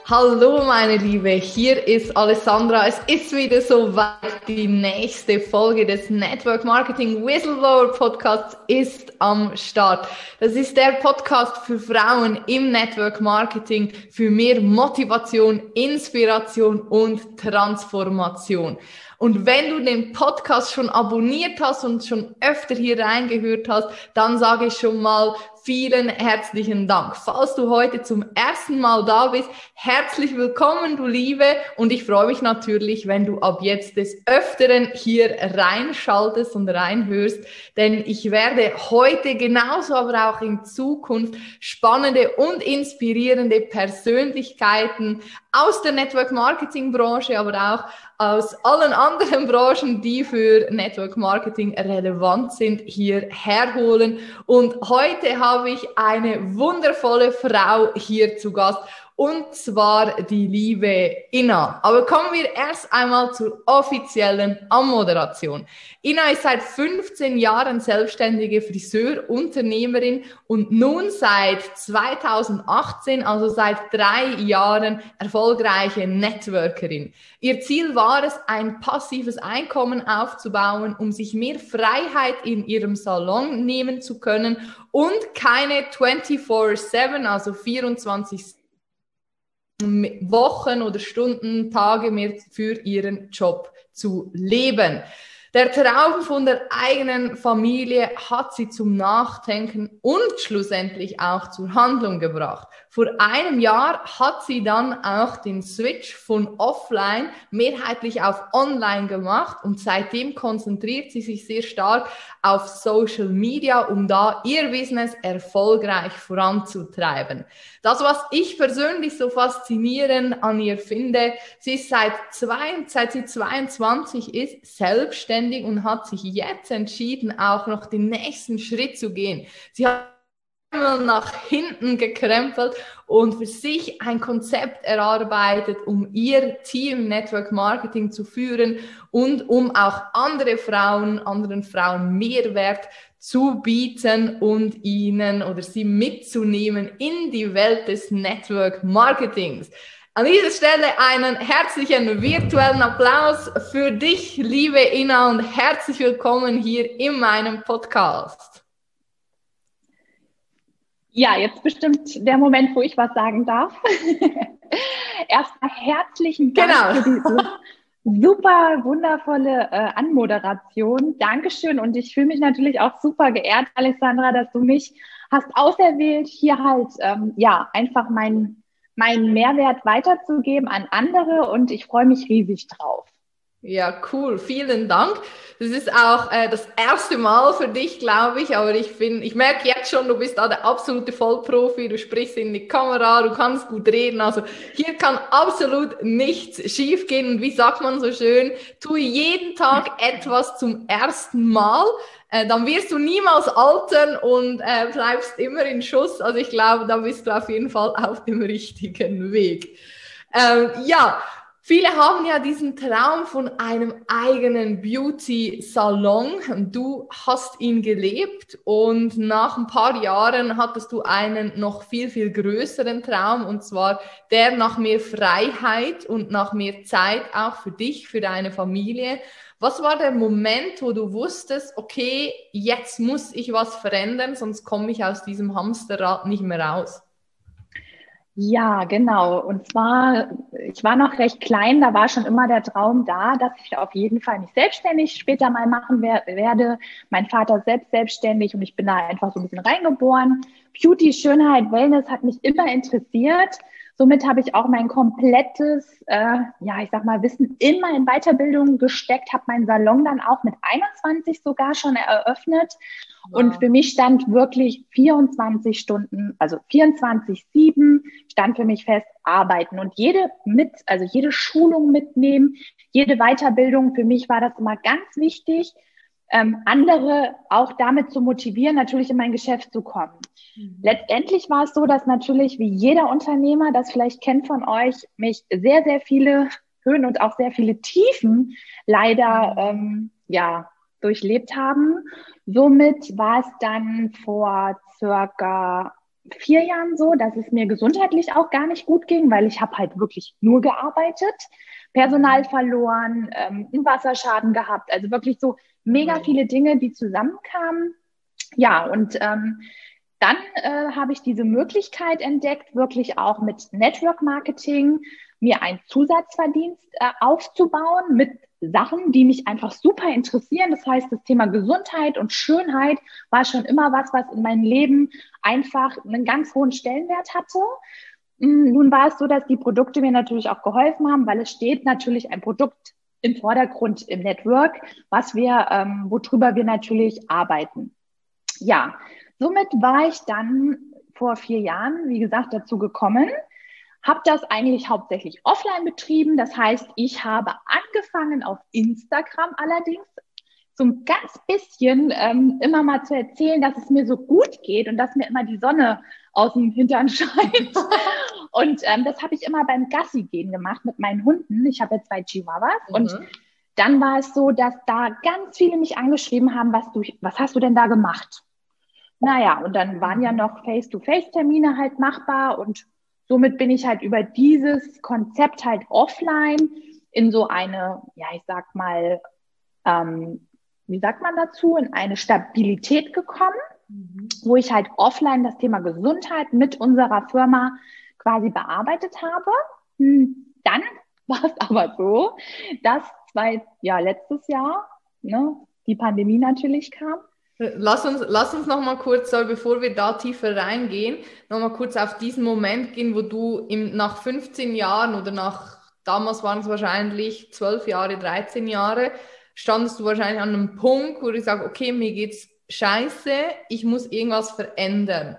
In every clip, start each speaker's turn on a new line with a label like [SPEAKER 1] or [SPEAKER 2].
[SPEAKER 1] Hallo meine Liebe, hier ist Alessandra. Es ist wieder soweit. Die nächste Folge des Network Marketing Whistleblower Podcasts ist am Start. Das ist der Podcast für Frauen im Network Marketing für mehr Motivation, Inspiration und Transformation. Und wenn du den Podcast schon abonniert hast und schon öfter hier reingehört hast, dann sage ich schon mal vielen herzlichen Dank. Falls du heute zum ersten Mal da bist, herzlich willkommen, du Liebe. Und ich freue mich natürlich, wenn du ab jetzt des Öfteren hier reinschaltest und reinhörst, denn ich werde heute genauso, aber auch in Zukunft spannende und inspirierende Persönlichkeiten aus der Network-Marketing-Branche, aber auch aus allen anderen Branchen, die für Network Marketing relevant sind, hier herholen. Und heute habe ich eine wundervolle Frau hier zu Gast, und zwar die liebe Ina. Aber kommen wir erst einmal zur offiziellen Anmoderation. Ina ist seit 15 Jahren selbstständige Friseurunternehmerin und nun seit 2018, also seit 3 Jahren, erfolgreiche Networkerin. Ihr Ziel war es, ein passives Einkommen aufzubauen, um sich mehr Freiheit in ihrem Salon nehmen zu können und keine 24/7, also 24 Wochen oder Stunden, Tage mehr für ihren Job zu leben. Der Traum von der eigenen Familie hat sie zum Nachdenken und schlussendlich auch zur Handlung gebracht. Vor einem Jahr hat sie dann auch den Switch von offline mehrheitlich auf online gemacht und seitdem konzentriert sie sich sehr stark auf Social Media, um da ihr Business erfolgreich voranzutreiben. Das, was ich persönlich so faszinierend an ihr finde, sie ist seit sie 22 ist, selbstständig und hat sich jetzt entschieden, auch noch den nächsten Schritt zu gehen. Sie hat nach hinten gekrempelt und für sich ein Konzept erarbeitet, um ihr Team Network Marketing zu führen und um auch anderen Frauen Mehrwert zu bieten und ihnen oder sie mitzunehmen in die Welt des Network Marketings. An dieser Stelle einen herzlichen virtuellen Applaus für dich, liebe Ina, und herzlich willkommen hier in meinem Podcast.
[SPEAKER 2] Ja, jetzt bestimmt der Moment, wo ich was sagen darf. Erstmal herzlichen Dank für diese super wundervolle Anmoderation. Dankeschön. Und ich fühle mich natürlich auch super geehrt, Alessandra, dass du mich hast auserwählt, hier halt einfach meinen Mehrwert weiterzugeben an andere. Und ich freue mich riesig drauf.
[SPEAKER 1] Ja, cool. Vielen Dank. Das ist auch das erste Mal für dich, glaube ich, aber ich merke jetzt schon, du bist da der absolute Vollprofi, du sprichst in die Kamera, du kannst gut reden, also hier kann absolut nichts schiefgehen und wie sagt man so schön, tue jeden Tag etwas zum ersten Mal, dann wirst du niemals altern und bleibst immer in Schuss, also ich glaube, da bist du auf jeden Fall auf dem richtigen Weg. Ja, viele haben ja diesen Traum von einem eigenen Beauty-Salon. Du hast ihn gelebt und nach ein paar Jahren hattest du einen noch viel, viel größeren Traum, und zwar der nach mehr Freiheit und nach mehr Zeit auch für dich, für deine Familie. Was war der Moment, wo du wusstest, okay, jetzt muss ich was verändern, sonst komme ich aus diesem Hamsterrad nicht mehr raus?
[SPEAKER 2] Ja, genau. Und zwar, ich war noch recht klein, da war schon immer der Traum da, dass ich auf jeden Fall mich selbstständig später mal machen werde. Mein Vater ist selbst selbstständig und ich bin da einfach so ein bisschen reingeboren. Beauty, Schönheit, Wellness hat mich immer interessiert. Somit habe ich auch mein komplettes, Wissen immer in Weiterbildung gesteckt, habe meinen Salon dann auch mit 21 sogar schon eröffnet. Wow. Und für mich stand wirklich 24 Stunden, also 24/7 stand für mich fest, arbeiten und jede Schulung mitnehmen, jede Weiterbildung. Für mich war das immer ganz wichtig, andere auch damit zu motivieren, natürlich in mein Geschäft zu kommen. Letztendlich war es so, dass natürlich wie jeder Unternehmer, das vielleicht kennt von euch, mich sehr, sehr viele Höhen und auch sehr viele Tiefen leider durchlebt haben. Somit war es dann vor circa 4 Jahren so, dass es mir gesundheitlich auch gar nicht gut ging, weil ich habe halt wirklich nur gearbeitet, Personal verloren, einen Wasserschaden gehabt, also wirklich so mega viele Dinge, die zusammenkamen. Ja, und dann habe ich diese Möglichkeit entdeckt, wirklich auch mit Network Marketing mir einen Zusatzverdienst aufzubauen mit Sachen, die mich einfach super interessieren. Das heißt, das Thema Gesundheit und Schönheit war schon immer was, was in meinem Leben einfach einen ganz hohen Stellenwert hatte. Nun war es so, dass die Produkte mir natürlich auch geholfen haben, weil es steht natürlich ein Produkt im Vordergrund im Network, worüber wir natürlich arbeiten. Ja, somit war ich dann vor 4 Jahren, wie gesagt, dazu gekommen, habe das eigentlich hauptsächlich offline betrieben. Das heißt, ich habe angefangen auf Instagram allerdings so ein ganz bisschen immer mal zu erzählen, dass es mir so gut geht und dass mir immer die Sonne aus dem Hintern scheint. Und das habe ich immer beim Gassi gehen gemacht mit meinen Hunden. Ich habe ja 2 Chihuahuas und dann war es so, dass da ganz viele mich angeschrieben haben, was hast du denn da gemacht? Naja, und dann waren ja noch Face-to-Face-Termine halt machbar und somit bin ich halt über dieses Konzept halt offline in so eine, ja, ich sag mal, wie sagt man dazu, in eine Stabilität gekommen, wo ich halt offline das Thema Gesundheit mit unserer Firma quasi bearbeitet habe. Dann war es aber so, dass letztes Jahr, ne, die Pandemie natürlich kam.
[SPEAKER 1] Lass uns noch mal kurz, bevor wir da tiefer reingehen, noch mal kurz auf diesen Moment gehen, wo du nach 15 Jahren oder damals waren es wahrscheinlich 12 Jahre, 13 Jahre, standest du wahrscheinlich an einem Punkt, wo du sagst, okay, mir geht's scheiße, ich muss irgendwas verändern.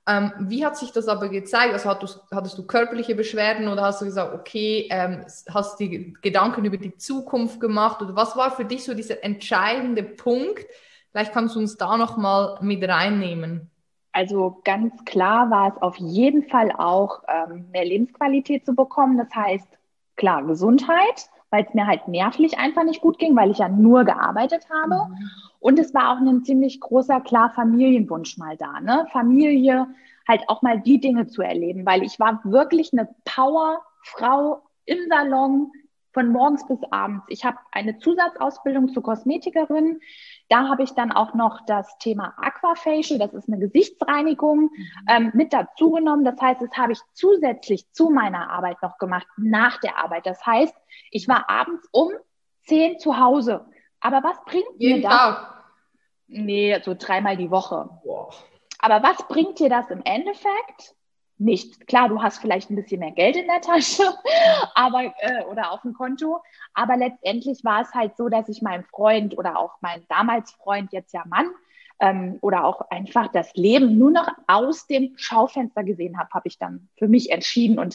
[SPEAKER 1] Wie hat sich das aber gezeigt? Also hattest du körperliche Beschwerden oder hast du gesagt, okay, hast du dir Gedanken über die Zukunft gemacht? Oder was war für dich so dieser entscheidende Punkt? Vielleicht kannst du uns da noch mal mit reinnehmen.
[SPEAKER 2] Also ganz klar war es auf jeden Fall auch, mehr Lebensqualität zu bekommen. Das heißt, klar, Gesundheit, weil es mir halt nervlich einfach nicht gut ging, weil ich ja nur gearbeitet habe. Und es war auch ein ziemlich großer, klar, Familienwunsch mal da, ne? Familie, halt auch mal die Dinge zu erleben, weil ich war wirklich eine Powerfrau im Salon von morgens bis abends. Ich habe eine Zusatzausbildung zur Kosmetikerin. Da habe ich dann auch noch das Thema Aquafacial, das ist eine Gesichtsreinigung, mit dazu genommen. Das heißt, das habe ich zusätzlich zu meiner Arbeit noch gemacht, nach der Arbeit. Das heißt, ich war abends um 10 zu Hause. Aber was bringt
[SPEAKER 1] Jeden
[SPEAKER 2] mir das?
[SPEAKER 1] Tag?
[SPEAKER 2] Nee, so 3-mal die Woche.
[SPEAKER 1] Wow.
[SPEAKER 2] Aber was bringt dir das im Endeffekt? Nicht. Klar, du hast vielleicht ein bisschen mehr Geld in der Tasche, oder auf dem Konto. Aber letztendlich war es halt so, dass ich meinem Freund oder auch meinem damals Freund, jetzt ja Mann, oder auch einfach das Leben nur noch aus dem Schaufenster gesehen habe ich dann für mich entschieden. Und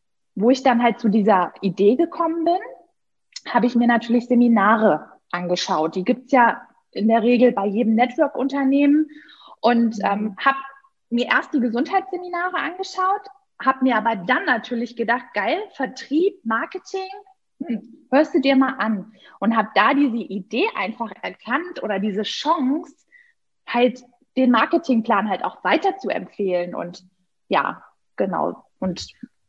[SPEAKER 2] wo ich dann halt zu dieser Idee gekommen bin, habe ich mir natürlich Seminare angeschaut. Die gibt's ja in der Regel bei jedem Network-Unternehmen und habe mir erst die Gesundheitsseminare angeschaut, habe mir aber dann natürlich gedacht, geil, Vertrieb, Marketing, hörst du dir mal an. Und habe da diese Idee einfach erkannt oder diese Chance, halt den Marketingplan halt auch weiter zu empfehlen. Und ja, genau. Und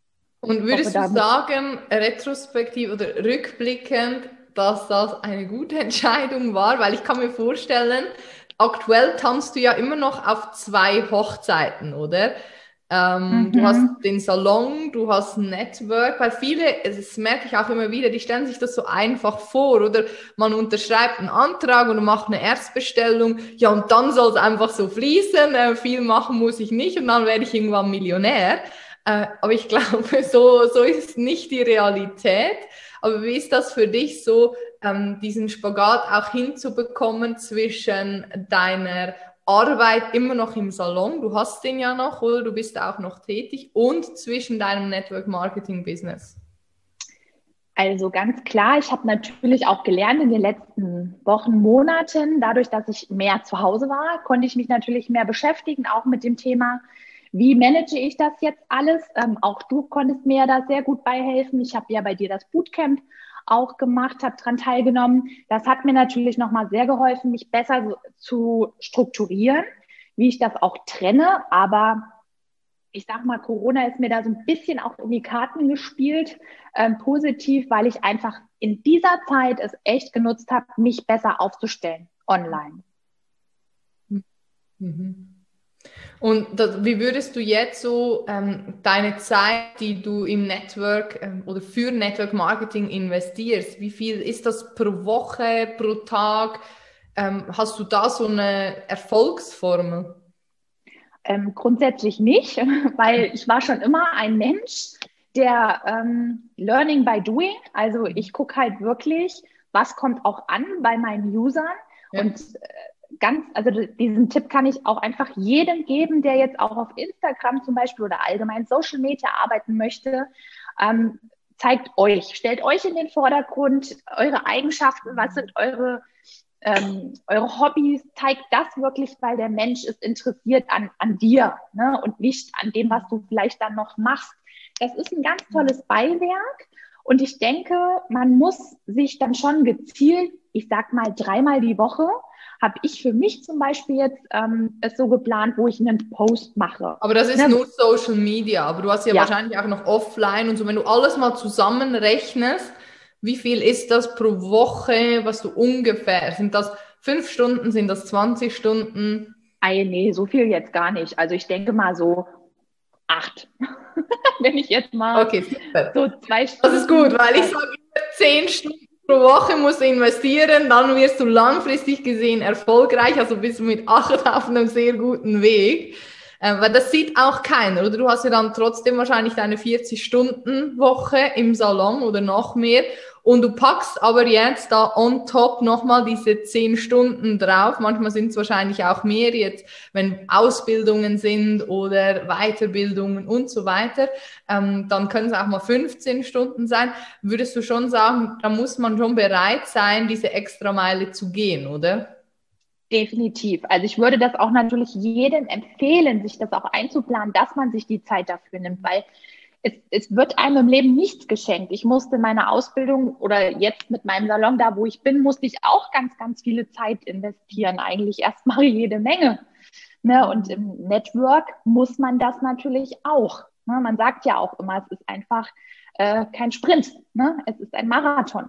[SPEAKER 1] würdest du sagen, retrospektiv oder rückblickend, dass das eine gute Entscheidung war? Weil ich kann mir vorstellen, aktuell tanzt du ja immer noch auf 2 Hochzeiten, oder? Du hast den Salon, du hast ein Network, weil viele, das merke ich auch immer wieder, die stellen sich das so einfach vor, oder man unterschreibt einen Antrag und macht eine Erstbestellung, ja, und dann soll es einfach so fließen, viel machen muss ich nicht und dann werde ich irgendwann Millionär. Aber ich glaube, so ist nicht die Realität. Aber wie ist das für dich so, diesen Spagat auch hinzubekommen zwischen deiner Arbeit immer noch im Salon, du hast den ja noch, oder du bist auch noch tätig, und zwischen deinem Network-Marketing-Business?
[SPEAKER 2] Also ganz klar, ich habe natürlich auch gelernt in den letzten Wochen, Monaten, dadurch, dass ich mehr zu Hause war, konnte ich mich natürlich mehr beschäftigen, auch mit dem Thema, wie manage ich das jetzt alles? Auch du konntest mir ja da sehr gut beihelfen. Ich habe ja bei dir das Bootcamp auch gemacht, habe daran teilgenommen. Das hat mir natürlich nochmal sehr geholfen, mich besser zu strukturieren, wie ich das auch trenne. Aber ich sag mal, Corona ist mir da so ein bisschen auch in die Karten gespielt, positiv, weil ich einfach in dieser Zeit es echt genutzt habe, mich besser aufzustellen online.
[SPEAKER 1] Mhm. Und wie würdest du jetzt so deine Zeit, die du im Network oder für Network Marketing investierst, wie viel ist das pro Woche, pro Tag? Hast du da so eine Erfolgsformel?
[SPEAKER 2] Grundsätzlich nicht, weil ich war schon immer ein Mensch, der Learning by Doing, also ich gucke halt wirklich, was kommt auch an bei meinen Usern
[SPEAKER 1] Ja.
[SPEAKER 2] und also diesen Tipp kann ich auch einfach jedem geben, der jetzt auch auf Instagram zum Beispiel oder allgemein Social Media arbeiten möchte. Zeigt euch, stellt euch in den Vordergrund, eure Eigenschaften, was sind eure Hobbys, zeigt das wirklich, weil der Mensch ist interessiert an dir, ne? Und nicht an dem, was du vielleicht dann noch machst. Das ist ein ganz tolles Beiwerk und ich denke, man muss sich dann schon gezielt, ich sag mal 3-mal die Woche, habe ich für mich zum Beispiel jetzt es so geplant, wo ich einen Post mache.
[SPEAKER 1] Aber das ist
[SPEAKER 2] Ne?
[SPEAKER 1] nur Social Media, aber du hast ja
[SPEAKER 2] Ja,
[SPEAKER 1] wahrscheinlich auch noch offline und so, wenn du alles mal zusammenrechnest, wie viel ist das pro Woche, was du ungefähr, sind das 5 Stunden, sind das 20 Stunden?
[SPEAKER 2] nee, so viel jetzt gar nicht. Also ich denke mal so 8. Wenn ich jetzt mal
[SPEAKER 1] Okay, super.
[SPEAKER 2] so 2
[SPEAKER 1] Das ist gut,
[SPEAKER 2] Stunden.
[SPEAKER 1] weil ich sage immer 10 Stunden pro Woche musst du investieren, dann wirst du langfristig gesehen erfolgreich, also bist du mit 8 auf einem sehr guten Weg. Weil das sieht auch keiner, oder? Du hast ja dann trotzdem wahrscheinlich deine 40-Stunden-Woche im Salon oder noch mehr. Und du packst aber jetzt da on top nochmal diese 10 Stunden drauf. Manchmal sind es wahrscheinlich auch mehr jetzt, wenn Ausbildungen sind oder Weiterbildungen und so weiter. Dann können es auch mal 15 Stunden sein. Würdest du schon sagen, da muss man schon bereit sein, diese Extrameile zu gehen, oder?
[SPEAKER 2] Definitiv. Also ich würde das auch natürlich jedem empfehlen, sich das auch einzuplanen, dass man sich die Zeit dafür nimmt, weil es wird einem im Leben nichts geschenkt. Ich musste meine Ausbildung oder jetzt mit meinem Salon, da wo ich bin, musste ich auch ganz, ganz viele Zeit investieren. Eigentlich erstmal jede Menge. Ne? Und im Network muss man das natürlich auch. Ne? Man sagt ja auch immer, es ist einfach kein Sprint. Ne? Es ist ein Marathon.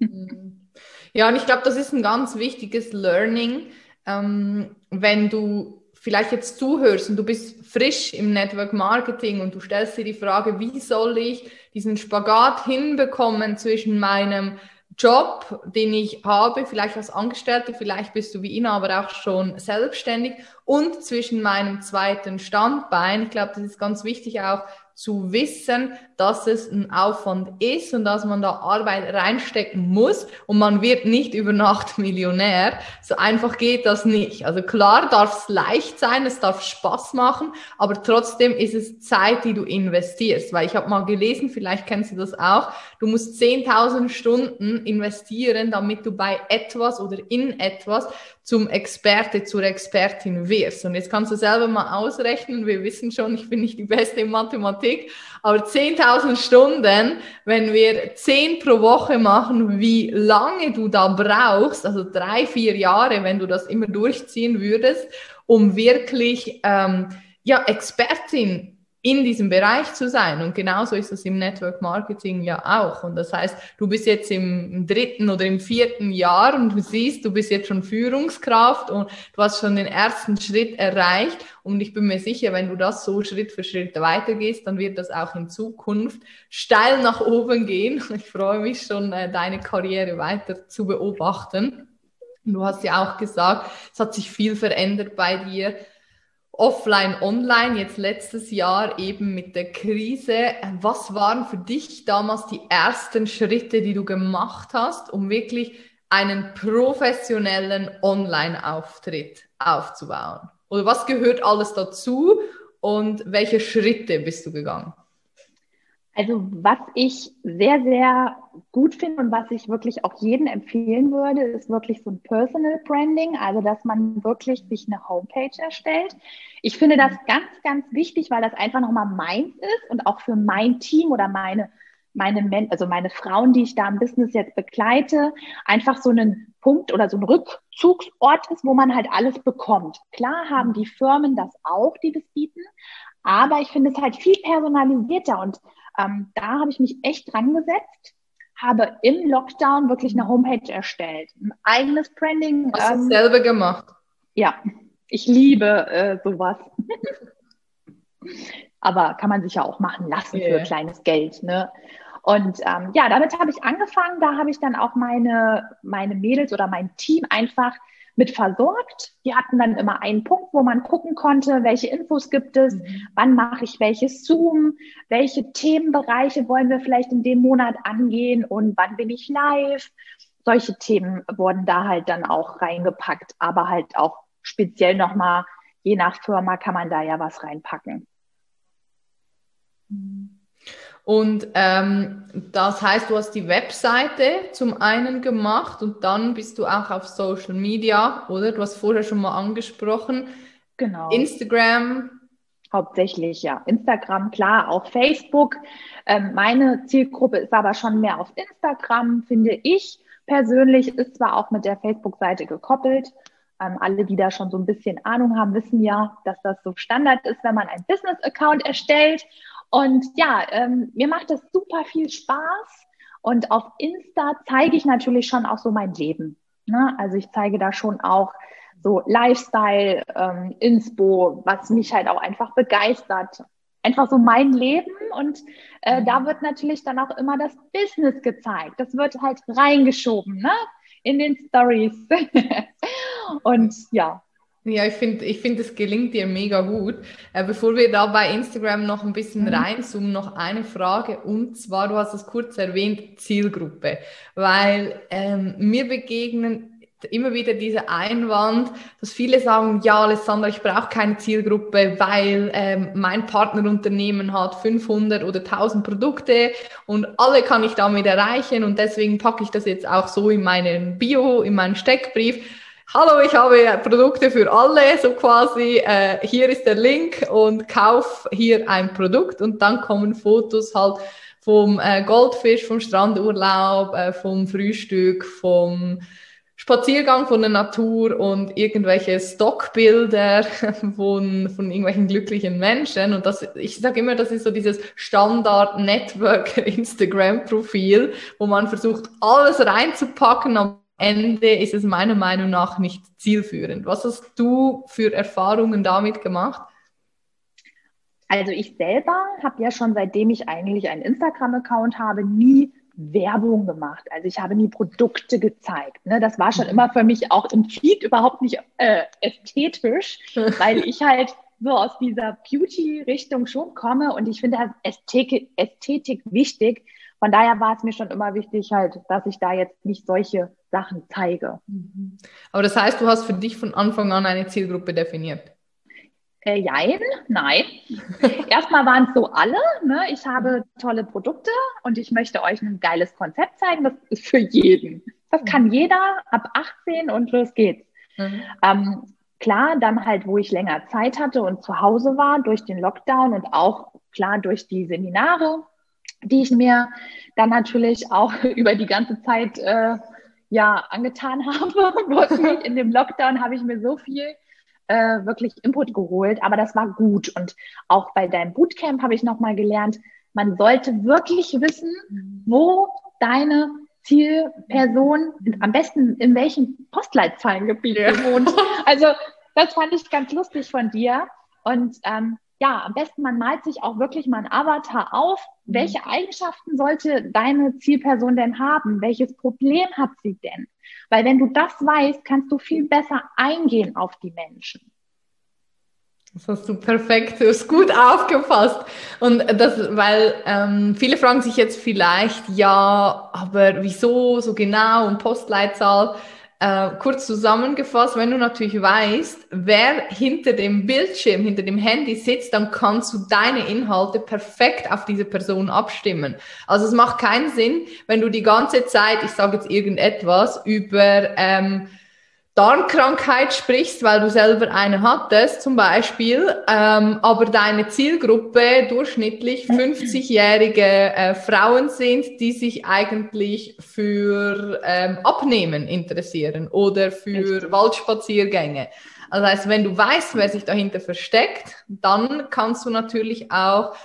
[SPEAKER 1] Ja, und ich glaube, das ist ein ganz wichtiges Learning, wenn du vielleicht jetzt zuhörst und du bist frisch im Network Marketing und du stellst dir die Frage, wie soll ich diesen Spagat hinbekommen zwischen meinem Job, den ich habe, vielleicht als Angestellte, vielleicht bist du wie Ina, aber auch schon selbstständig und zwischen meinem zweiten Standbein. Ich glaube, das ist ganz wichtig auch zu wissen, dass es ein Aufwand ist und dass man da Arbeit reinstecken muss und man wird nicht über Nacht Millionär. So einfach geht das nicht. Also klar darf es leicht sein, es darf Spaß machen, aber trotzdem ist es Zeit, die du investierst. Weil ich habe mal gelesen, vielleicht kennst du das auch, du musst 10.000 Stunden investieren, damit du bei etwas oder in etwas zum Experte, zur Expertin wirst. Und jetzt kannst du selber mal ausrechnen, wir wissen schon, ich bin nicht die Beste in Mathematik, aber 10.000 Stunden, wenn wir 10 pro Woche machen, wie lange du da brauchst, also 3-4 Jahre, wenn du das immer durchziehen würdest, um wirklich Expertin in diesem Bereich zu sein. Und genauso ist es im Network Marketing ja auch. Und das heißt, du bist jetzt im 3. oder im 4. Jahr und du siehst, du bist jetzt schon Führungskraft und du hast schon den ersten Schritt erreicht. Und ich bin mir sicher, wenn du das so Schritt für Schritt weitergehst, dann wird das auch in Zukunft steil nach oben gehen. Ich freue mich schon, deine Karriere weiter zu beobachten. Du hast ja auch gesagt, es hat sich viel verändert bei dir. Offline, online, jetzt letztes Jahr eben mit der Krise. Was waren für dich damals die ersten Schritte, die du gemacht hast, um wirklich einen professionellen Online-Auftritt aufzubauen? Oder was gehört alles dazu und welche Schritte bist du gegangen?
[SPEAKER 2] Also was ich sehr, sehr gut finde und was ich wirklich auch jedem empfehlen würde, ist wirklich so ein Personal Branding, also dass man wirklich sich eine Homepage erstellt. Ich finde das ganz, ganz wichtig, weil das einfach nochmal meins ist und auch für mein Team oder also meine Frauen, die ich da im Business jetzt begleite, einfach so einen Punkt oder so ein Rückzugsort ist, wo man halt alles bekommt. Klar haben die Firmen das auch, die das bieten, Aber ich finde es halt viel personalisierter und da habe ich mich echt dran gesetzt, habe im Lockdown wirklich eine Homepage erstellt, ein eigenes Branding.
[SPEAKER 1] Hast du es selber gemacht?
[SPEAKER 2] Ja, ich liebe sowas. Aber kann man sich ja auch machen lassen für kleines Geld, ne? Und ja, damit habe ich angefangen. Da habe ich dann auch meine Mädels oder mein Team einfach mit versorgt. Die hatten dann immer einen Punkt, wo man gucken konnte, welche Infos gibt es, wann mache ich welches Zoom, welche Themenbereiche wollen wir vielleicht in dem Monat angehen und wann bin ich live. Solche Themen wurden da halt dann auch reingepackt, aber halt auch speziell nochmal, je nach Firma kann man da ja was reinpacken.
[SPEAKER 1] Und das heißt, du hast die Webseite zum einen gemacht und dann bist du auch auf Social Media, oder? Du hast vorher schon mal angesprochen.
[SPEAKER 2] Genau.
[SPEAKER 1] Instagram.
[SPEAKER 2] Hauptsächlich, ja. Instagram, klar, auch Facebook. Meine Zielgruppe ist aber schon mehr auf Instagram, finde ich. Persönlich ist zwar auch mit der Facebook-Seite gekoppelt. Alle, die da schon so ein bisschen Ahnung haben, wissen ja, dass das so Standard ist, wenn man einen Business-Account erstellt. Und ja, mir macht das super viel Spaß. Und auf Insta zeige ich natürlich schon auch so mein Leben. Ne? Also ich zeige da schon auch so Lifestyle, Inspo, was mich halt auch einfach begeistert. Einfach so mein Leben und da wird natürlich dann auch immer das Business gezeigt. Das wird halt reingeschoben, ne? In den Stories. Und ja.
[SPEAKER 1] Ja, ich finde, es gelingt dir mega gut. Bevor wir da bei Instagram noch ein bisschen reinzoomen, noch eine Frage. Und zwar, du hast es kurz erwähnt, Zielgruppe. Weil mir begegnen immer wieder dieser Einwand, dass viele sagen, ja, Alessandra, ich brauche keine Zielgruppe, weil mein Partnerunternehmen hat 500 oder 1000 Produkte und alle kann ich damit erreichen und deswegen packe ich das jetzt auch so in meinen Bio, in meinen Steckbrief. Hallo, ich habe Produkte für alle, so quasi, hier ist der Link und kauf hier ein Produkt und dann kommen Fotos halt vom Goldfisch, vom Strandurlaub, vom Frühstück, vom Spaziergang von der Natur und irgendwelche Stockbilder von irgendwelchen glücklichen Menschen. Und das, ich sage immer, das ist so dieses Standard-Network-Instagram-Profil, wo man versucht, alles reinzupacken. Am Ende ist es meiner Meinung nach nicht zielführend. Was hast du für Erfahrungen damit gemacht?
[SPEAKER 2] Also ich selber habe ja schon, seitdem ich eigentlich einen Instagram-Account habe, nie Werbung gemacht. Also ich habe nie Produkte gezeigt. Ne? Das war schon immer für mich auch im Feed überhaupt nicht ästhetisch, weil ich halt so aus dieser Beauty-Richtung schon komme und ich finde Ästhetik wichtig. Von daher war es mir schon immer wichtig, halt, dass ich da jetzt nicht solche Sachen zeige.
[SPEAKER 1] Aber das heißt, du hast für dich von Anfang an eine Zielgruppe definiert?
[SPEAKER 2] Nein. Erstmal waren es so alle. Ne? Ich habe tolle Produkte und ich möchte euch ein geiles Konzept zeigen. Das ist für jeden. Das kann jeder ab 18 und los geht's. Klar, dann halt, wo ich länger Zeit hatte und zu Hause war durch den Lockdown und auch klar durch die Seminare, die ich mir dann natürlich auch über die ganze Zeit angetan habe. In dem Lockdown habe ich mir so viel wirklich Input geholt, aber das war gut. Und auch bei deinem Bootcamp habe ich nochmal gelernt, man sollte wirklich wissen, wo deine Zielperson am besten in welchem Postleitzahlengebiet wohnt. Also das fand ich ganz lustig von dir. Und am besten man malt sich auch wirklich mal ein Avatar auf. Welche Eigenschaften sollte deine Zielperson denn haben? Welches Problem hat sie denn? Weil wenn du das weißt, kannst du viel besser eingehen auf die Menschen.
[SPEAKER 1] Das hast du perfekt, du hast gut aufgefasst. Und das, weil viele fragen sich jetzt vielleicht, ja, aber wieso so genau und Postleitzahl? Kurz zusammengefasst, wenn du natürlich weißt, wer hinter dem Bildschirm, hinter dem Handy sitzt, dann kannst du deine Inhalte perfekt auf diese Person abstimmen. Also es macht keinen Sinn, wenn du die ganze Zeit, ich sage jetzt irgendetwas, über Darmkrankheit sprichst, weil du selber eine hattest zum Beispiel, aber deine Zielgruppe durchschnittlich 50-jährige Frauen sind, die sich eigentlich für Abnehmen interessieren oder für
[SPEAKER 2] Richtig.
[SPEAKER 1] Waldspaziergänge. Also heißt, wenn du weißt, wer sich dahinter versteckt, dann kannst du natürlich auch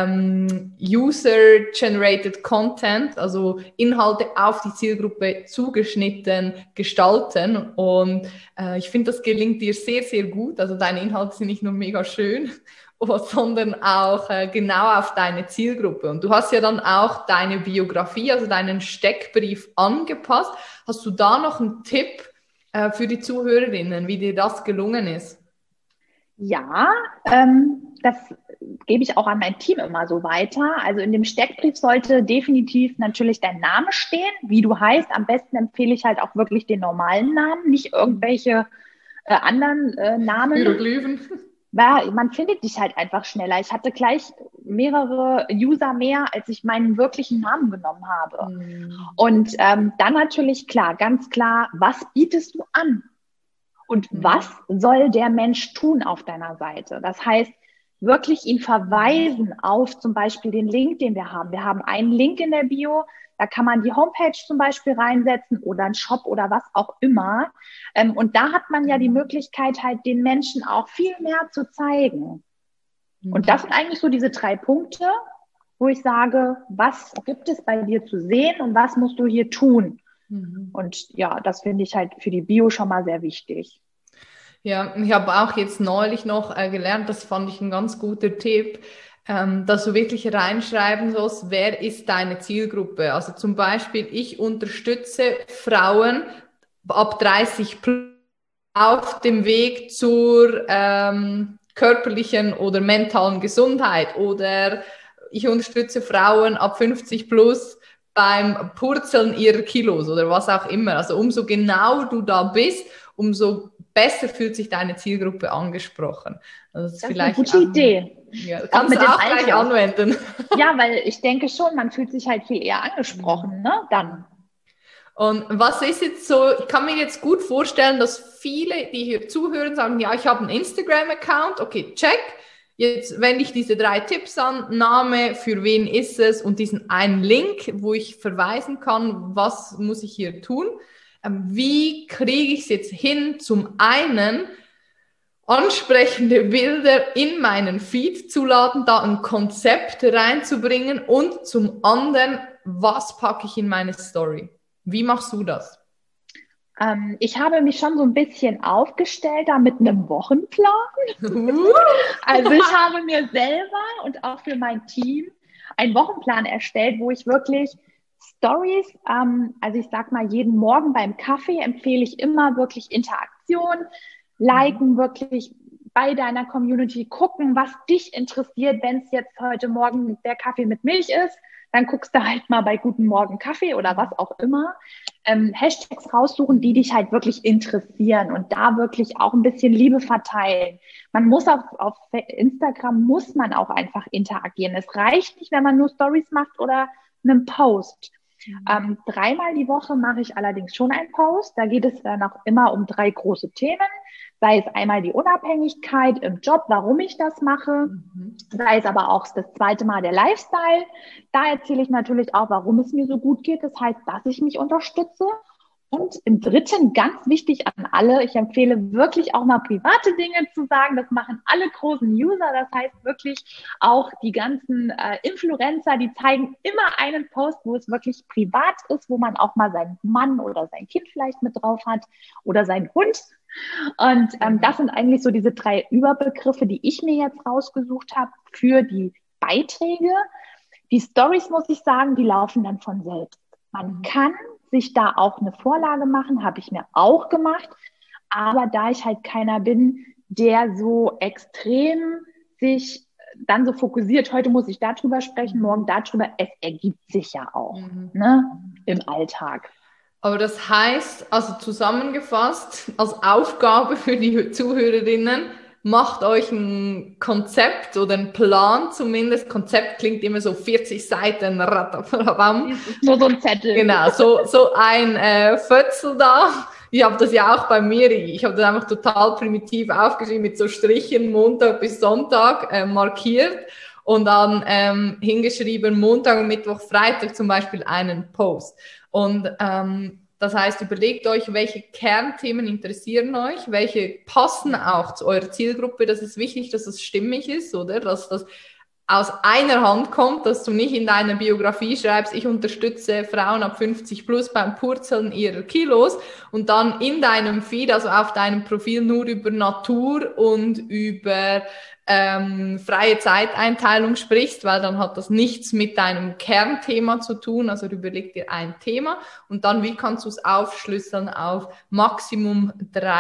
[SPEAKER 1] User-Generated Content, also Inhalte auf die Zielgruppe zugeschnitten gestalten. Und ich finde, das gelingt dir sehr, sehr gut. Also deine Inhalte sind nicht nur mega schön, sondern auch genau auf deine Zielgruppe. Und du hast ja dann auch deine Biografie, also deinen Steckbrief angepasst. Hast du da noch einen Tipp für die Zuhörerinnen, wie dir das gelungen ist?
[SPEAKER 2] Ja, das gebe ich auch an mein Team immer so weiter. Also in dem Steckbrief sollte definitiv natürlich dein Name stehen, wie du heißt. Am besten empfehle ich halt auch wirklich den normalen Namen, nicht irgendwelche anderen Namen.
[SPEAKER 1] Hieroglyphen.
[SPEAKER 2] Ja, man findet dich halt einfach schneller. Ich hatte gleich mehrere User mehr, als ich meinen wirklichen Namen genommen habe. Und dann natürlich klar, ganz klar, was bietest du an? Und was soll der Mensch tun auf deiner Seite? Das heißt, wirklich ihn verweisen auf zum Beispiel den Link, den wir haben. Wir haben einen Link in der Bio, da kann man die Homepage zum Beispiel reinsetzen oder einen Shop oder was auch immer. Und da hat man ja die Möglichkeit, halt den Menschen auch viel mehr zu zeigen. Und das sind eigentlich so diese 3 Punkte, wo ich sage, was gibt es bei dir zu sehen und was musst du hier tun? Und ja, das finde ich halt für die Bio schon mal sehr wichtig.
[SPEAKER 1] Ja, ich habe auch jetzt neulich noch gelernt, das fand ich ein ganz guter Tipp, dass du wirklich reinschreiben sollst, wer ist deine Zielgruppe? Also zum Beispiel, ich unterstütze Frauen ab 30 plus auf dem Weg zur körperlichen oder mentalen Gesundheit, oder ich unterstütze Frauen ab 50 plus beim Purzeln ihrer Kilos oder was auch immer. Also umso genau du da bist, umso besser fühlt sich deine Zielgruppe angesprochen. Also das ist vielleicht
[SPEAKER 2] eine gute Idee.
[SPEAKER 1] Ja, kannst du auch gleich anwenden.
[SPEAKER 2] Ja, weil ich denke schon, man fühlt sich halt viel eher angesprochen, ne? Dann.
[SPEAKER 1] Und was ist jetzt so, ich kann mir jetzt gut vorstellen, dass viele, die hier zuhören, sagen, ja, ich habe einen Instagram-Account, okay, check. Jetzt wende ich diese 3 Tipps an, Name, für wen ist es und diesen einen Link, wo ich verweisen kann, was muss ich hier tun. Wie kriege ich es jetzt hin, zum einen ansprechende Bilder in meinen Feed zu laden, da ein Konzept reinzubringen und zum anderen, was packe ich in meine Story? Wie machst du das?
[SPEAKER 2] Ich habe mich schon so ein bisschen aufgestellt da mit einem Wochenplan. Also ich habe mir selber und auch für mein Team einen Wochenplan erstellt, wo ich wirklich Stories, also ich sag mal, jeden Morgen beim Kaffee empfehle ich immer wirklich Interaktion, liken, wirklich bei deiner Community gucken, was dich interessiert. Wenn es jetzt heute Morgen der Kaffee mit Milch ist, dann guckst du halt mal bei Guten Morgen Kaffee oder was auch immer. Hashtags raussuchen, die dich halt wirklich interessieren und da wirklich auch ein bisschen Liebe verteilen. Man muss auf Instagram muss man auch einfach interagieren. Es reicht nicht, wenn man nur Stories macht oder einen Post. 3-mal die Woche mache ich allerdings schon einen Post. Da geht es dann auch immer um 3 große Themen. Sei es einmal die Unabhängigkeit im Job, warum ich das mache. Sei es aber auch das 2. Mal der Lifestyle. Da erzähle ich natürlich auch, warum es mir so gut geht. Das heißt, dass ich mich unterstütze. Und im 3. ganz wichtig an alle, ich empfehle wirklich auch mal private Dinge zu sagen. Das machen alle großen User. Das heißt wirklich auch die ganzen Influencer, die zeigen immer einen Post, wo es wirklich privat ist, wo man auch mal seinen Mann oder sein Kind vielleicht mit drauf hat oder seinen Hund. Und das sind eigentlich so diese 3 Überbegriffe, die ich mir jetzt rausgesucht habe für die Beiträge. Die Stories, muss ich sagen, die laufen dann von selbst. Man kann sich da auch eine Vorlage machen, habe ich mir auch gemacht. Aber da ich halt keiner bin, der so extrem sich dann so fokussiert, heute muss ich darüber sprechen, morgen darüber, es ergibt sich ja auch ne, im Alltag.
[SPEAKER 1] Aber das heißt, also zusammengefasst, als Aufgabe für die Zuhörerinnen, macht euch ein Konzept oder einen Plan zumindest. Konzept klingt immer so 40 Seiten.
[SPEAKER 2] Nur so ein Zettel.
[SPEAKER 1] Genau, so ein Fötzel da. Ich habe das ja auch bei mir, ich habe das einfach total primitiv aufgeschrieben mit so Strichen Montag bis Sonntag markiert und dann hingeschrieben Montag, Mittwoch, Freitag zum Beispiel einen Post. Und das heißt, überlegt euch, welche Kernthemen interessieren euch, welche passen auch zu eurer Zielgruppe. Das ist wichtig, dass es stimmig ist, oder? Dass das aus einer Hand kommt, dass du nicht in deiner Biografie schreibst, ich unterstütze Frauen ab 50 plus beim Purzeln ihrer Kilos und dann in deinem Feed, also auf deinem Profil nur über Natur und über freie Zeiteinteilung sprichst, weil dann hat das nichts mit deinem Kernthema zu tun, also überleg dir ein Thema und dann, wie kannst du es aufschlüsseln auf Maximum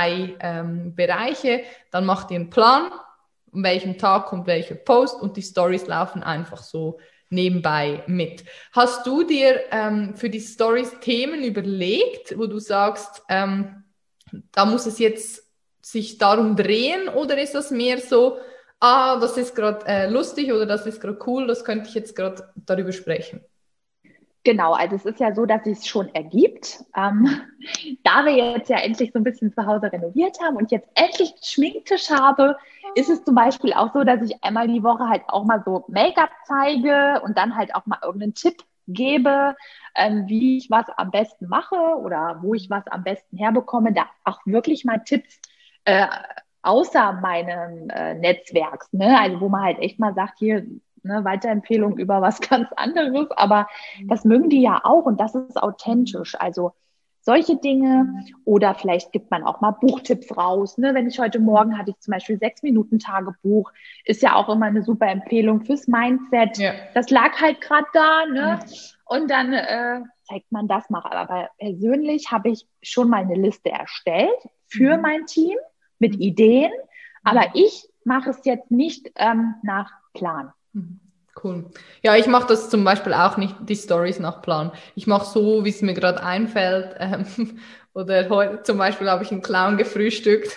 [SPEAKER 1] 3 Bereiche, dann mach dir einen Plan, an welchem Tag kommt welcher Post und die Stories laufen einfach so nebenbei mit. Hast du dir für die Stories Themen überlegt, wo du sagst, da muss es jetzt sich darum drehen oder ist das mehr so, das ist gerade lustig oder das ist gerade cool, das könnte ich jetzt gerade darüber sprechen?
[SPEAKER 2] Genau, also es ist ja so, dass es schon ergibt. Da wir jetzt ja endlich so ein bisschen zu Hause renoviert haben und jetzt endlich einen Schminktisch habe, ist es zum Beispiel auch so, dass ich einmal die Woche halt auch mal so Make-up zeige und dann halt auch mal irgendeinen Tipp gebe, wie ich was am besten mache oder wo ich was am besten herbekomme. Da auch wirklich mal Tipps außer meinem Netzwerks, ne? Also wo man halt echt mal sagt, hier, ne, Weiterempfehlung über was ganz anderes, aber das mögen die ja auch und das ist authentisch. Also solche Dinge oder vielleicht gibt man auch mal Buchtipps raus. Ne? Wenn ich heute Morgen hatte ich zum Beispiel 6-Minuten-Tagebuch, ist ja auch immer eine super Empfehlung fürs Mindset.
[SPEAKER 1] Ja.
[SPEAKER 2] Das lag halt gerade da, ne? Und dann zeigt man das mal. Aber persönlich habe ich schon mal eine Liste erstellt für mein Team mit Ideen, aber ich mache es jetzt nicht nach Plan.
[SPEAKER 1] Cool. Ja, ich mache das zum Beispiel auch nicht, die Stories nach Plan. Ich mache so, wie es mir gerade einfällt. Oder heute zum Beispiel habe ich einen Clown gefrühstückt.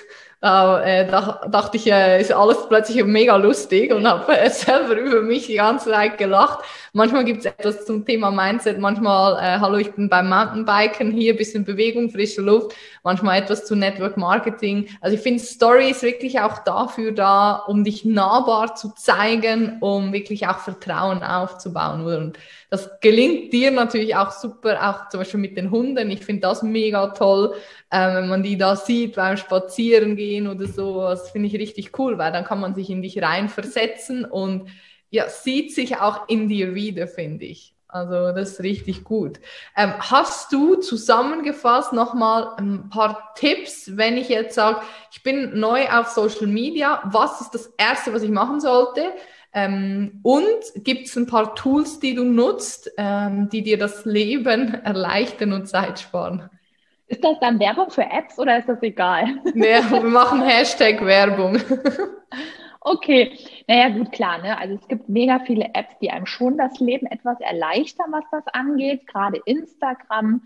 [SPEAKER 1] Da dachte ich, ist alles plötzlich mega lustig und habe selber über mich die ganze Zeit gelacht. Manchmal gibt es etwas zum Thema Mindset. Manchmal, hallo, ich bin beim Mountainbiken, hier ein bisschen Bewegung, frische Luft. Manchmal etwas zu Network Marketing. Also ich finde, Story ist wirklich auch dafür da, um dich nahbar zu zeigen, um wirklich auch Vertrauen aufzubauen. Und das gelingt dir natürlich auch super, auch zum Beispiel mit den Hunden. Ich finde das mega toll, wenn man die da sieht beim Spazierengehen oder so. Das finde ich richtig cool, weil dann kann man sich in dich reinversetzen und ja, sieht sich auch in dir wieder, finde ich. Also das ist richtig gut. Hast du zusammengefasst nochmal ein paar Tipps, wenn ich jetzt sage, ich bin neu auf Social Media, was ist das Erste, was ich machen sollte? Und gibt es ein paar Tools, die du nutzt, die dir das Leben erleichtern und Zeit sparen?
[SPEAKER 2] Ist das dann Werbung für Apps oder ist das egal?
[SPEAKER 1] Nee, wir machen Hashtag Werbung.
[SPEAKER 2] Okay, naja, gut, klar, ne? Also es gibt mega viele Apps, die einem schon das Leben etwas erleichtern, was das angeht, gerade Instagram.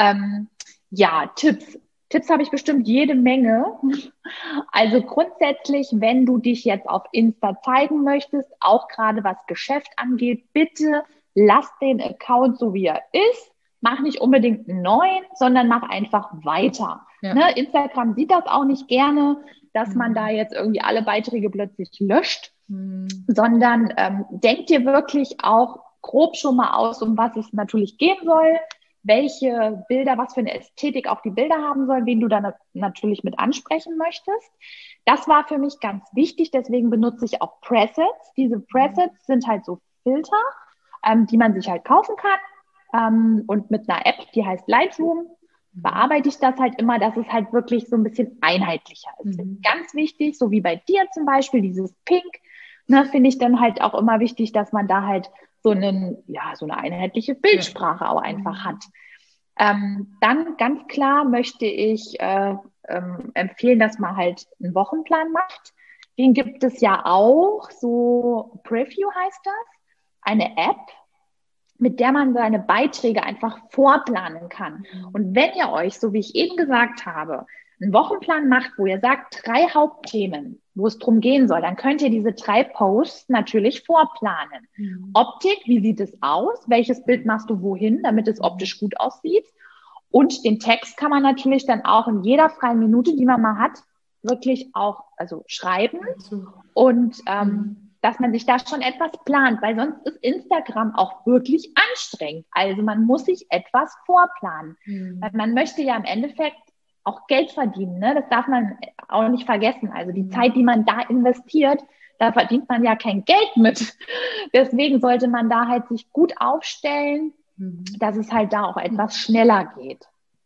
[SPEAKER 2] Ja, Tipps. Tipps habe ich bestimmt jede Menge. Also grundsätzlich, wenn du dich jetzt auf Insta zeigen möchtest, auch gerade was Geschäft angeht, bitte lass den Account so, wie er ist. Mach nicht unbedingt einen neuen, sondern mach einfach weiter.
[SPEAKER 1] Ja.
[SPEAKER 2] Ne? Instagram sieht das auch nicht gerne, dass man da jetzt irgendwie alle Beiträge plötzlich löscht, sondern denk dir wirklich auch grob schon mal aus, um was es natürlich gehen soll, welche Bilder, was für eine Ästhetik auch die Bilder haben sollen, wen du dann natürlich mit ansprechen möchtest. Das war für mich ganz wichtig, deswegen benutze ich auch Presets. Diese Presets sind halt so Filter, die man sich halt kaufen kann und mit einer App, die heißt Lightroom, bearbeite ich das halt immer, dass es halt wirklich so ein bisschen einheitlicher ist. Ganz wichtig, so wie bei dir zum Beispiel, dieses Pink, ne, finde ich dann halt auch immer wichtig, dass man da halt so eine einheitliche Bildsprache auch einfach hat. Dann ganz klar möchte ich empfehlen, dass man halt einen Wochenplan macht. Den gibt es ja auch, so Preview heißt das, eine App, mit der man seine Beiträge einfach vorplanen kann. Und wenn ihr euch, so wie ich eben gesagt habe, einen Wochenplan macht, wo ihr sagt, 3 Hauptthemen, wo es drum gehen soll, dann könnt ihr diese 3 Posts natürlich vorplanen. Optik, wie sieht es aus? Welches Bild machst du wohin, damit es optisch gut aussieht? Und den Text kann man natürlich dann auch in jeder freien Minute, die man mal hat, wirklich auch also schreiben. Und dass man sich da schon etwas plant, weil sonst ist Instagram auch wirklich anstrengend. Also man muss sich etwas vorplanen. Weil man möchte ja im Endeffekt auch Geld verdienen. Ne? Das darf man auch nicht vergessen. Also die Zeit, die man da investiert, da verdient man ja kein Geld mit. Deswegen sollte man da halt sich gut aufstellen, dass es halt da auch etwas schneller geht.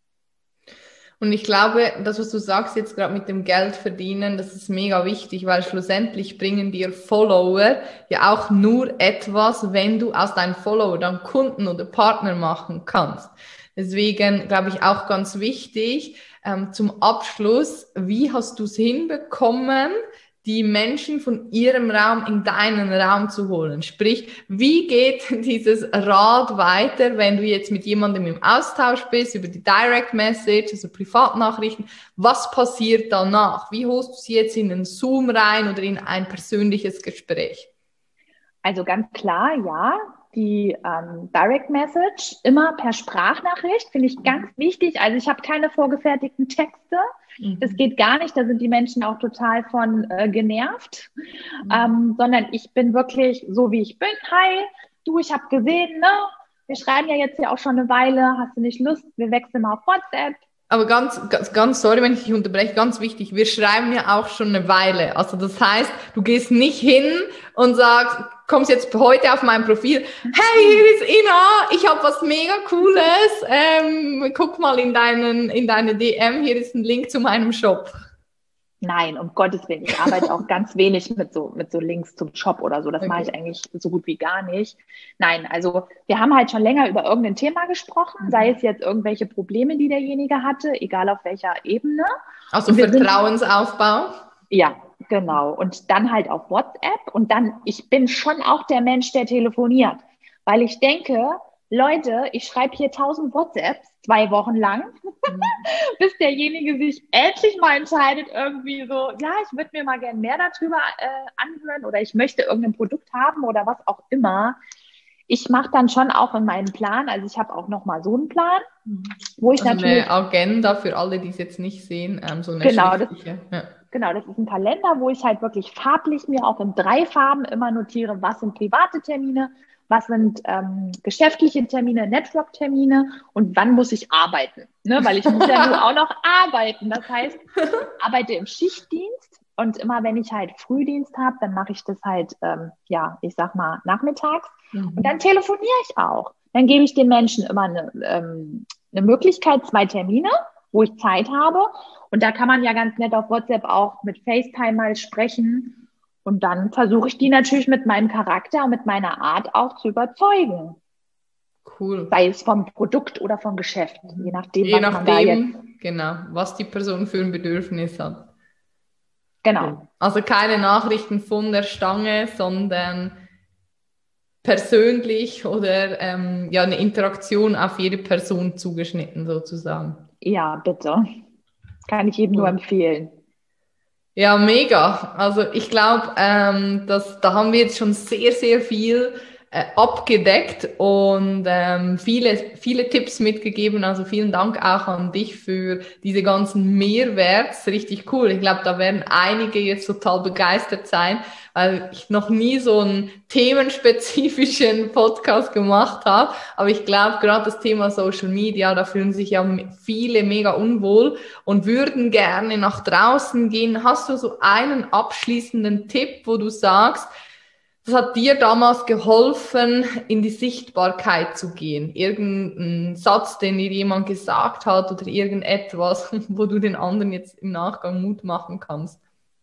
[SPEAKER 1] Und ich glaube, das, was du sagst jetzt gerade mit dem Geld verdienen, das ist mega wichtig, weil schlussendlich bringen dir Follower ja auch nur etwas, wenn du aus deinen Follower dann Kunden oder Partner machen kannst. Deswegen glaube ich auch ganz wichtig, zum Abschluss, wie hast du es hinbekommen, die Menschen von ihrem Raum in deinen Raum zu holen? Sprich, wie geht dieses Rad weiter, wenn du jetzt mit jemandem im Austausch bist, über die Direct Message, also Privatnachrichten? Was passiert danach? Wie holst du sie jetzt in den Zoom rein oder in ein persönliches Gespräch?
[SPEAKER 2] Also ganz klar, ja, die Direct Message immer per Sprachnachricht finde ich ganz wichtig. Also ich habe keine vorgefertigten Texte. Das geht gar nicht. Da sind die Menschen auch total von genervt. Sondern ich bin wirklich so, wie ich bin. Hi, du, ich habe gesehen, ne? Wir schreiben ja jetzt ja auch schon eine Weile. Hast du nicht Lust? Wir wechseln mal auf WhatsApp.
[SPEAKER 1] Aber ganz, sorry, wenn ich dich unterbreche, ganz wichtig, wir schreiben ja auch schon eine Weile. Also das heißt, du gehst nicht hin und sagst, kommst jetzt heute auf mein Profil, hey, hier ist Ina, ich habe was mega Cooles, guck mal in deine DM, hier ist ein Link zu meinem Shop.
[SPEAKER 2] Nein, um Gottes Willen. Ich arbeite auch ganz wenig mit so Links zum Shop oder so. Das mache ich eigentlich so gut wie gar nicht. Nein, also wir haben halt schon länger über irgendein Thema gesprochen, sei es jetzt irgendwelche Probleme, die derjenige hatte, egal auf welcher Ebene.
[SPEAKER 1] Also Vertrauensaufbau?
[SPEAKER 2] Ja, genau. Und dann halt auf WhatsApp. Und dann, ich bin schon auch der Mensch, der telefoniert. Weil ich denke, Leute, ich schreibe hier 1000 WhatsApps 2 Wochen lang, bis derjenige sich endlich mal entscheidet, irgendwie so, ja, ich würde mir mal gerne mehr darüber anhören oder ich möchte irgendein Produkt haben oder was auch immer. Ich mache dann schon auch in meinen Plan, also ich habe auch nochmal so einen Plan, wo ich
[SPEAKER 1] also
[SPEAKER 2] natürlich...
[SPEAKER 1] eine Agenda für alle, die es jetzt nicht sehen, so eine schriftliche.
[SPEAKER 2] Genau, das ist ein Kalender, wo ich halt wirklich farblich mir auch in 3 Farben immer notiere, was sind private Termine, was sind geschäftliche Termine, Network-Termine und wann muss ich arbeiten, ne? Weil ich muss ja nur auch noch arbeiten. Das heißt, ich arbeite im Schichtdienst und immer wenn ich halt Frühdienst habe, dann mache ich das halt, ich sag mal, nachmittags und dann telefoniere ich auch. Dann gebe ich den Menschen immer eine Möglichkeit, 2 Termine, wo ich Zeit habe und da kann man ja ganz nett auf WhatsApp auch mit FaceTime mal sprechen. Und dann versuche ich die natürlich mit meinem Charakter und mit meiner Art auch zu überzeugen.
[SPEAKER 1] Cool.
[SPEAKER 2] Sei es vom Produkt oder vom Geschäft, je nachdem, was man da jetzt...
[SPEAKER 1] Genau, was die Person für ein Bedürfnis hat.
[SPEAKER 2] Genau.
[SPEAKER 1] Also keine Nachrichten von der Stange, sondern persönlich oder eine Interaktion auf jede Person zugeschnitten sozusagen.
[SPEAKER 2] Ja, bitte. Kann ich jedem nur empfehlen.
[SPEAKER 1] Ja, mega. Also ich glaube, da haben wir jetzt schon sehr, sehr viel abgedeckt und viele Tipps mitgegeben. Also vielen Dank auch an dich für diese ganzen Mehrwerts. Richtig cool. Ich glaube, da werden einige jetzt total begeistert sein, weil ich noch nie so einen themenspezifischen Podcast gemacht habe. Aber ich glaube, gerade das Thema Social Media, da fühlen sich ja viele mega unwohl und würden gerne nach draußen gehen. Hast du so einen abschließenden Tipp, wo du sagst, das hat dir damals geholfen, in die Sichtbarkeit zu gehen? Irgendein Satz, den dir jemand gesagt hat oder irgendetwas, wo du den anderen jetzt im Nachgang Mut machen kannst?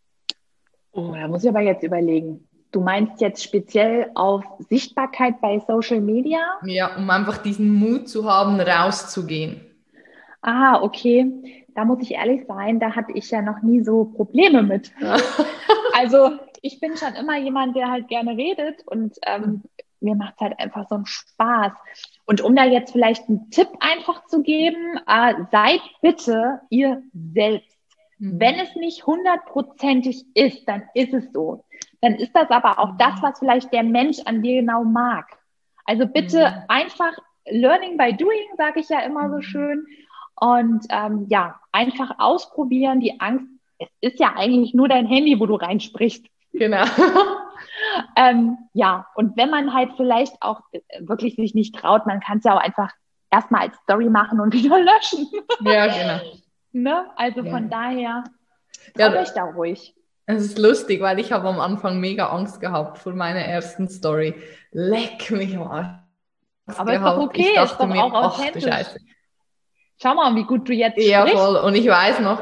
[SPEAKER 2] Oh, da muss ich aber jetzt überlegen. Du meinst jetzt speziell auf Sichtbarkeit bei Social Media?
[SPEAKER 1] Ja, um einfach diesen Mut zu haben, rauszugehen.
[SPEAKER 2] Ah, okay. Da muss ich ehrlich sein, da hatte ich ja noch nie so Probleme mit. Also ich bin schon immer jemand, der halt gerne redet und mir macht es halt einfach so einen Spaß. Und um da jetzt vielleicht einen Tipp einfach zu geben, seid bitte ihr selbst. Wenn es nicht 100%ig ist, dann ist es so. Dann ist das aber auch das, was vielleicht der Mensch an dir genau mag. Also bitte einfach Learning by Doing, sage ich ja immer so schön. Und ja, einfach ausprobieren, die Angst. Es ist ja eigentlich nur dein Handy, wo du reinsprichst.
[SPEAKER 1] Genau.
[SPEAKER 2] Ja, und wenn man halt vielleicht auch wirklich sich nicht traut, man kann es ja auch einfach erstmal als Story machen und wieder löschen.
[SPEAKER 1] Ja, genau.
[SPEAKER 2] Ne? Also von
[SPEAKER 1] Ja.
[SPEAKER 2] daher,
[SPEAKER 1] Ja,
[SPEAKER 2] traut euch da ruhig.
[SPEAKER 1] es ist lustig, weil ich habe am Anfang mega Angst gehabt vor meiner ersten Story. Leck mich mal. Angst
[SPEAKER 2] Aber ist doch
[SPEAKER 1] gehabt. Ich
[SPEAKER 2] okay, ist
[SPEAKER 1] dachte
[SPEAKER 2] doch
[SPEAKER 1] mir,
[SPEAKER 2] auch
[SPEAKER 1] ach du
[SPEAKER 2] authentisch.
[SPEAKER 1] Scheiße.
[SPEAKER 2] Schau mal, wie gut du jetzt
[SPEAKER 1] Ja,
[SPEAKER 2] sprichst.
[SPEAKER 1] voll. Und ich weiß noch,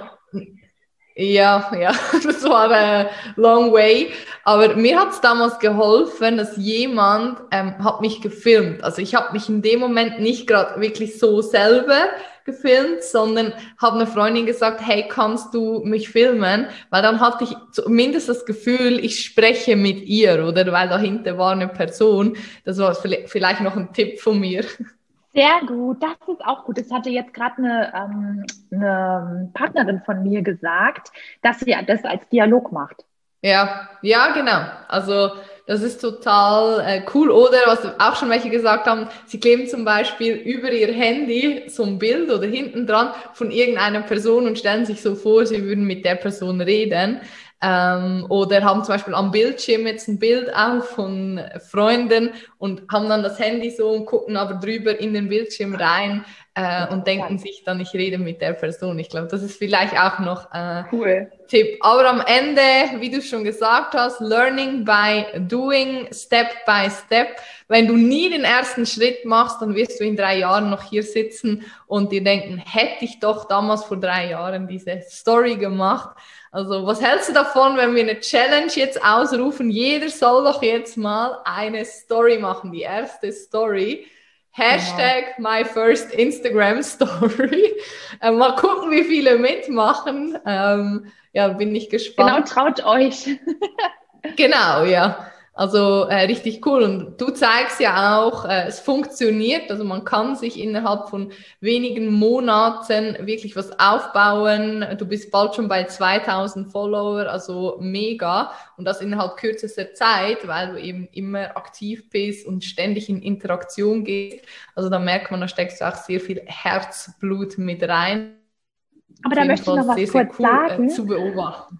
[SPEAKER 1] ja, das war ein long way. Aber mir hat es damals geholfen, dass jemand hat mich gefilmt. Also ich habe mich in dem Moment nicht gerade wirklich so selber gefilmt, sondern habe einer Freundin gesagt, hey, kannst du mich filmen? Weil dann hatte ich zumindest das Gefühl, ich spreche mit ihr, oder? Weil dahinter war eine Person. Das war vielleicht noch ein Tipp von mir.
[SPEAKER 2] Sehr gut, das ist auch gut. Das hatte jetzt gerade eine Partnerin von mir gesagt, dass sie das als Dialog macht.
[SPEAKER 1] Ja, ja, genau. Also das ist total cool. Oder was auch schon welche gesagt haben, sie kleben zum Beispiel über ihr Handy so ein Bild oder hinten dran von irgendeiner Person und stellen sich so vor, sie würden mit der Person reden. Oder haben zum Beispiel am Bildschirm jetzt ein Bild auf von Freunden und haben dann das Handy so und gucken aber drüber in den Bildschirm rein und denken sich dann, ich rede mit der Person. Ich glaube, das ist vielleicht auch noch
[SPEAKER 2] Cool.
[SPEAKER 1] Tipp. Aber am Ende, wie du schon gesagt hast, learning by doing, step by step. Wenn du nie den ersten Schritt machst, dann wirst du in 3 Jahren noch hier sitzen und dir denken, hätte ich doch damals vor 3 Jahren diese Story gemacht. Also was hältst du davon, wenn wir eine Challenge jetzt ausrufen? Jeder soll doch jetzt mal eine Story machen, die erste Story. Hashtag my first Instagram Story. Mal gucken, wie viele mitmachen. Ja, bin ich
[SPEAKER 2] Genau,
[SPEAKER 1] gespannt.
[SPEAKER 2] traut euch.
[SPEAKER 1] Genau, ja. Also richtig cool. Und du zeigst ja auch, es funktioniert. Also man kann sich innerhalb von wenigen Monaten wirklich was aufbauen. Du bist bald schon bei 2000 Follower, also mega. Und das innerhalb kürzester Zeit, weil du eben immer aktiv bist und ständig in Interaktion gehst. Also da merkt man, da steckst du auch sehr viel Herzblut mit rein.
[SPEAKER 2] Aber
[SPEAKER 1] Auf
[SPEAKER 2] da
[SPEAKER 1] jeden
[SPEAKER 2] möchte ich
[SPEAKER 1] Fall
[SPEAKER 2] noch was
[SPEAKER 1] sehr, sehr
[SPEAKER 2] kurz
[SPEAKER 1] cool
[SPEAKER 2] sagen,
[SPEAKER 1] zu beobachten.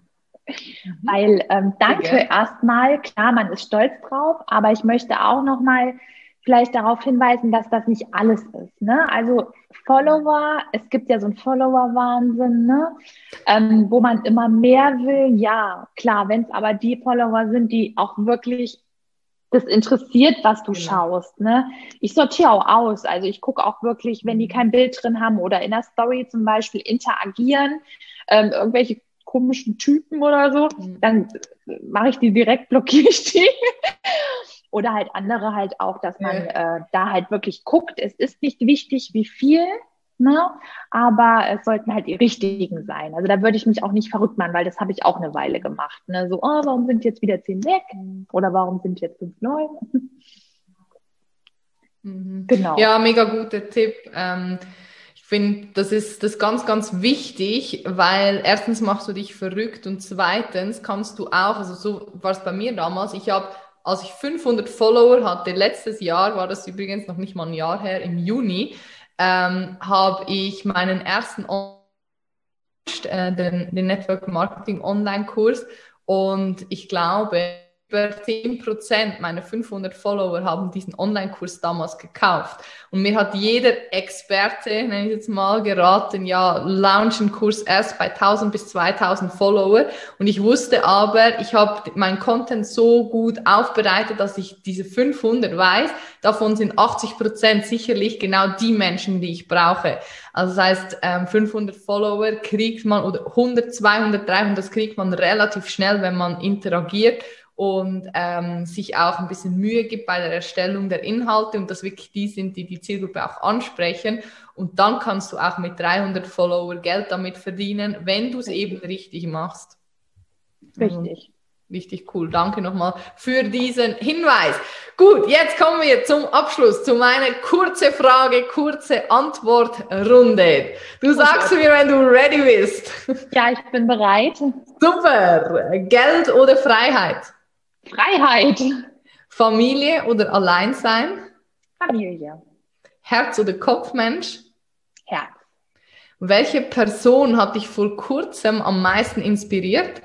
[SPEAKER 2] weil
[SPEAKER 1] Sehr
[SPEAKER 2] danke
[SPEAKER 1] gerne.
[SPEAKER 2] erstmal. Klar, man ist stolz drauf, aber ich möchte auch noch mal vielleicht darauf hinweisen, dass das nicht alles ist. Ne? Also Follower, es gibt ja so einen Follower-Wahnsinn, ne? Wo man immer mehr will. Ja, klar, wenn es aber die Follower sind, die auch wirklich das interessiert, was du
[SPEAKER 1] Genau.
[SPEAKER 2] schaust. Ne? Ich sortiere auch aus. Also ich gucke auch wirklich, wenn die kein Bild drin haben oder in der Story zum Beispiel interagieren, irgendwelche komischen Typen oder so, dann mache ich die direkt, blockiere ich die. Oder halt andere halt auch, dass man da halt wirklich guckt. Es ist nicht wichtig, wie viel, ne? Aber es sollten halt die richtigen sein. Also da würde ich mich auch nicht verrückt machen, weil das habe ich auch eine Weile gemacht. Ne? So, oh, warum sind jetzt wieder 10 weg? Oder warum sind jetzt 5 neu? Genau.
[SPEAKER 1] Ja, mega guter Tipp. Ich finde, das ist ganz, ganz wichtig, weil erstens machst du dich verrückt und zweitens kannst du auch, also so war es bei mir damals, als ich 500 Follower hatte, letztes Jahr, war das übrigens noch nicht mal ein Jahr her, im Juni, habe ich meinen ersten den Network Marketing Online-Kurs und ich glaube, über 10% meiner 500 Follower haben diesen Online-Kurs damals gekauft. Und mir hat jeder Experte, nenne ich jetzt mal, geraten, ja, launch einen Kurs erst bei 1000 bis 2000 Follower. Und ich wusste aber, ich habe meinen Content so gut aufbereitet, dass ich diese 500 weiß, davon sind 80% sicherlich genau die Menschen, die ich brauche. Also das heißt, 500 Follower kriegt man, oder 100, 200, 300, das kriegt man relativ schnell, wenn man interagiert und sich auch ein bisschen Mühe gibt bei der Erstellung der Inhalte und das wirklich die sind, die die Zielgruppe auch ansprechen. Und dann kannst du auch mit 300 Follower Geld damit verdienen, wenn du es eben richtig machst.
[SPEAKER 2] Richtig.
[SPEAKER 1] Richtig cool. Danke nochmal für diesen Hinweis. Gut, jetzt kommen wir zum Abschluss, zu meiner kurze Frage, kurze Antwortrunde. Du sagst mir, wenn du ready bist.
[SPEAKER 2] Ja, ich bin bereit.
[SPEAKER 1] Super. Geld oder Freiheit?
[SPEAKER 2] Freiheit.
[SPEAKER 1] Familie oder Alleinsein?
[SPEAKER 2] Familie.
[SPEAKER 1] Herz oder Kopfmensch?
[SPEAKER 2] Herz.
[SPEAKER 1] Welche Person hat dich vor kurzem am meisten inspiriert?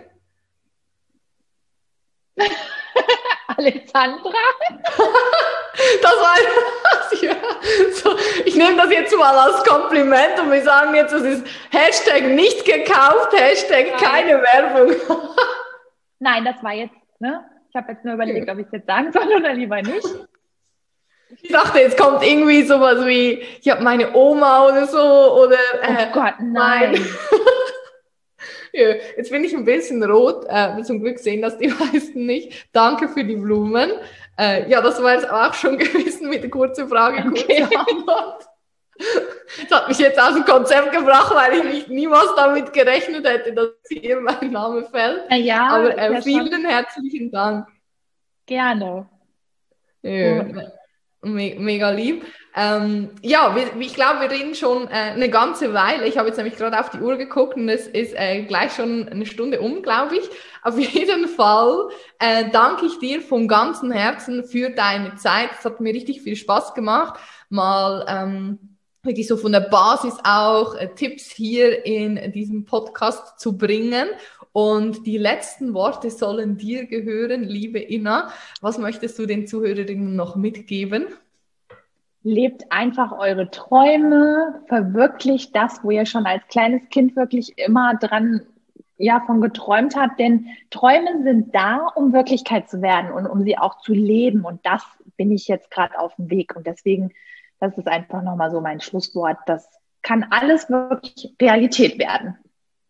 [SPEAKER 2] Alessandra?
[SPEAKER 1] Das war ja, so, ich nehme das jetzt mal als Kompliment und wir sagen jetzt, das ist Hashtag nicht gekauft, Hashtag keine Werbung.
[SPEAKER 2] Nein, das war jetzt, ne? Ich habe jetzt nur überlegt, ob ich es jetzt sagen soll oder lieber nicht.
[SPEAKER 1] Ich dachte, jetzt kommt irgendwie sowas wie, ich habe meine Oma oder so, oder...
[SPEAKER 2] oh Gott, nein.
[SPEAKER 1] Ja, jetzt bin ich ein bisschen rot. Zum Glück sehen das die meisten nicht. Danke für die Blumen. Ja, das war jetzt auch schon gewesen mit der kurzen Frage,
[SPEAKER 2] Okay.
[SPEAKER 1] kurze Antwort. Das hat mich jetzt aus dem Konzept gebracht, weil ich niemals damit gerechnet hätte, dass hier mein Name fällt.
[SPEAKER 2] Ja,
[SPEAKER 1] aber vielen herzlichen Dank.
[SPEAKER 2] Gerne.
[SPEAKER 1] Ja, mega lieb. Ja, ich glaube, wir reden schon eine ganze Weile. Ich habe jetzt nämlich gerade auf die Uhr geguckt und es ist gleich schon eine Stunde glaube ich. Auf jeden Fall danke ich dir von ganzem Herzen für deine Zeit. Es hat mir richtig viel Spaß gemacht, mal wirklich so von der Basis auch Tipps hier in diesem Podcast zu bringen. Und die letzten Worte sollen dir gehören, liebe Inna. Was möchtest du den Zuhörerinnen noch mitgeben?
[SPEAKER 2] Lebt einfach eure Träume, verwirklicht das, wo ihr schon als kleines Kind wirklich immer dran, ja, von geträumt habt. Denn Träume sind da, um Wirklichkeit zu werden und um sie auch zu leben. Und das bin ich jetzt gerade auf dem Weg. Und deswegen, das ist einfach nochmal so mein Schlusswort. Das kann alles wirklich Realität werden.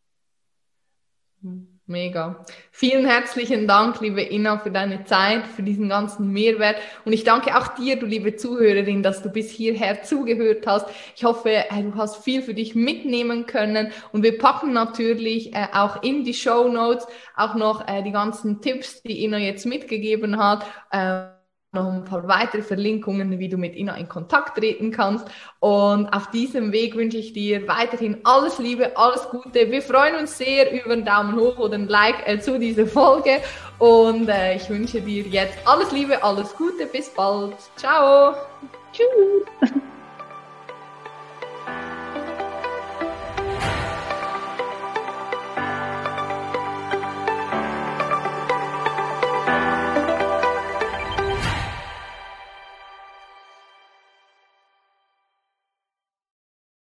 [SPEAKER 1] Mega. Vielen herzlichen Dank, liebe Inna, für deine Zeit, für diesen ganzen Mehrwert. Und ich danke auch dir, du liebe Zuhörerin, dass du bis hierher zugehört hast. Ich hoffe, du hast viel für dich mitnehmen können. Und wir packen natürlich auch in die Shownotes auch noch die ganzen Tipps, die Inna jetzt mitgegeben hat. Noch ein paar weitere Verlinkungen, wie du mit Inna in Kontakt treten kannst. Und auf diesem Weg wünsche ich dir weiterhin alles Liebe, alles Gute. Wir freuen uns sehr über einen Daumen hoch oder ein Like zu dieser Folge. Und ich wünsche dir jetzt alles Liebe, alles Gute. Bis bald. Ciao.
[SPEAKER 2] Tschüss.